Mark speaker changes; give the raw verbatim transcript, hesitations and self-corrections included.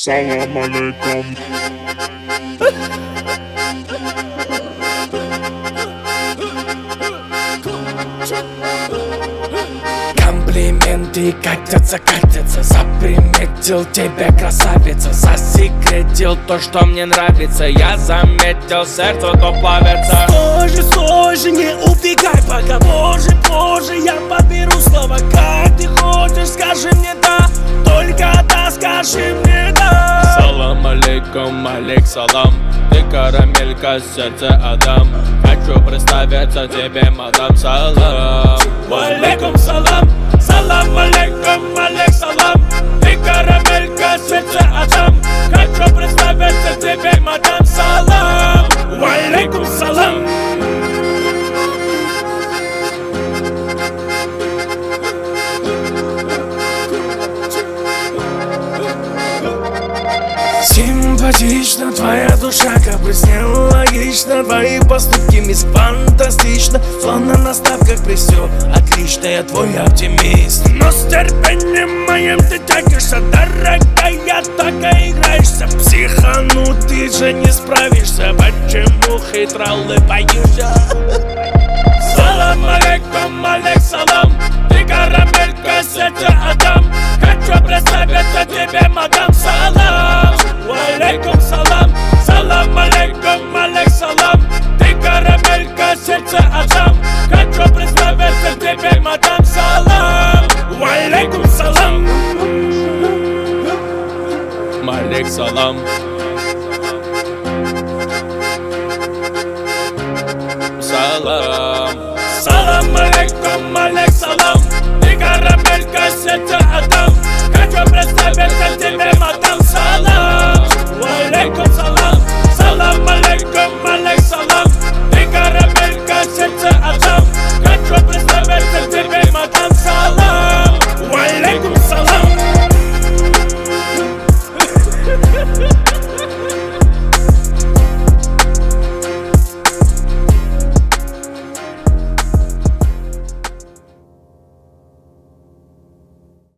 Speaker 1: Салам алейкум.
Speaker 2: Комплименты катятся, катятся. Заприметил тебя, красавица. Засекретил то, что мне нравится. Я заметил, сердце то плавится.
Speaker 3: Стой же, стой же, не убегай пока. Позже, позже я подберу слова. Как ты хочешь, скажи мне да. Только да, скажи мне да.
Speaker 2: Салам алейкум, алейк салам. Ты карамелька, сердце Адам. Хочу представиться тебе, мадам. Салам.
Speaker 3: Алейкум салам. Салам алейкум, алейк салам. Ты карамелька, сердце Адам. Хочу представиться тебе, мадам. Салам. Алейкум салам. Симпатично, твоя душа как бы логично. Твои поступки, мисс, фантастично. Словно на ставках при все отлично, я твой оптимист. Но с терпением моим ты тянешься, дорогая, так и играешься. Психануть ты же не справишься. Почему хитро улыбаешься? Салам алейкум, алейк салам. Ты карамелька, сердце Адам. Хочу представиться тебе, мадам. Салам. Алейкум салам. Салам алейкум, алейк салам. Ты карамелька, сердце Адам. Хочу представиться тебе, мадам. Салам. Алейкум салам.
Speaker 2: Алейк салам. Салам.
Speaker 3: Салам алейкум, алейк салам. Ты карамелька, сердце Адам. Хочу представиться тебе, мадам.